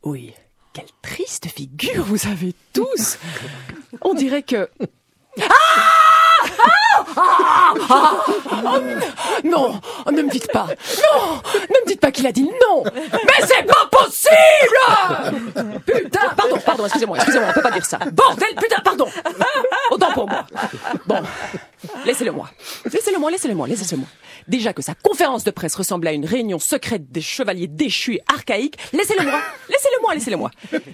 Oui, quelle triste figure vous avez tous. On dirait que... Non, ne me dites pas. Non, ne me dites pas qu'il a dit non. Mais c'est pas possible. Putain, pardon, excusez-moi, on peut pas dire ça. Bordel, putain, pardon. Autant pour moi. Bon, laissez-le moi. Déjà que sa conférence de presse ressemblait à une réunion secrète des chevaliers déchus et archaïques, laissez-le moi.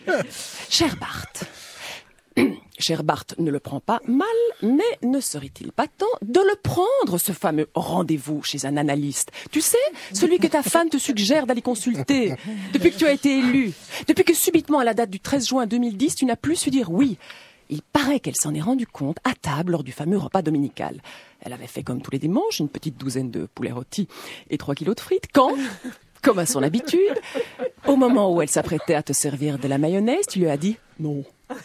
Cher Bart ne le prend pas mal, mais ne serait-il pas temps de le prendre, ce fameux rendez-vous chez un analyste? Tu sais, celui que ta femme te suggère d'aller consulter depuis que tu as été élu, depuis que subitement à la date du 13 juin 2010, tu n'as plus su dire oui. Il paraît qu'elle s'en est rendue compte à table lors du fameux repas dominical. Elle avait fait comme tous les dimanches, une petite douzaine de poulets rôtis et 3 kilos de frites, quand... Comme à son habitude, au moment où elle s'apprêtait à te servir de la mayonnaise, tu lui as dit non.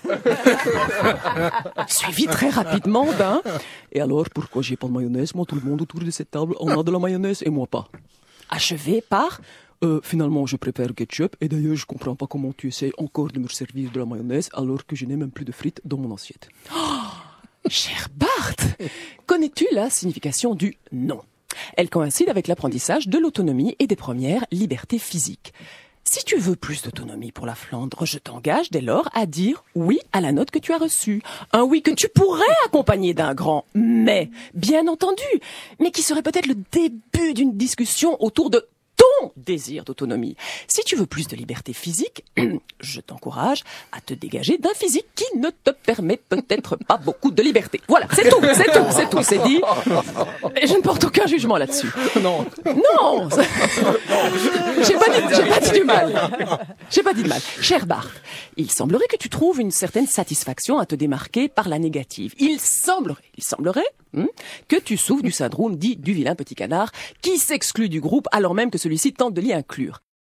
Suivi très rapidement d'un « Et alors, pourquoi j'ai pas de mayonnaise? Moi, tout le monde autour de cette table en a de la mayonnaise et moi pas. » Achevé par « Finalement, je prépare ketchup et d'ailleurs, je comprends pas comment tu essaies encore de me servir de la mayonnaise alors que je n'ai même plus de frites dans mon assiette. » Cher Bart, connais-tu la signification du non? Elle coïncide avec l'apprentissage de l'autonomie et des premières libertés physiques. Si tu veux plus d'autonomie pour la Flandre, je t'engage dès lors à dire oui à la note que tu as reçue. Un oui que tu pourrais accompagner d'un grand mais, bien entendu, mais qui serait peut-être le début d'une discussion autour de ton désir d'autonomie. Si tu veux plus de liberté physique, je t'encourage à te dégager d'un physique qui ne te permet peut-être pas beaucoup de liberté. Voilà, c'est tout, c'est dit. Et je ne porte aucun jugement là-dessus. Non, j'ai pas dit du mal. Cher Bart, il semblerait que tu trouves une certaine satisfaction à te démarquer par la négative. Il semblerait que tu souffres du syndrome dit du vilain petit canard qui s'exclut du groupe alors même que celui-ci tente de l'y inclure.